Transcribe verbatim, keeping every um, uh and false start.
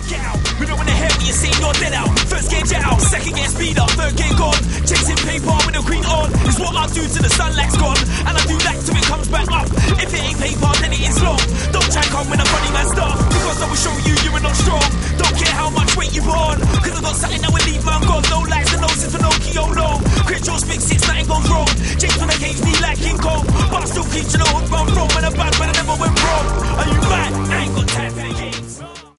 Get out. We don't wanna hear what you're saying, you're dead out. First gear jet out, second gear speed up, third gear gone. Chasing paper with the green on is what I do till the sunlight's gone. And I do that till it comes back up. If it ain't paper, then it is long. Don't try and come when a funny man stuff, because I will show you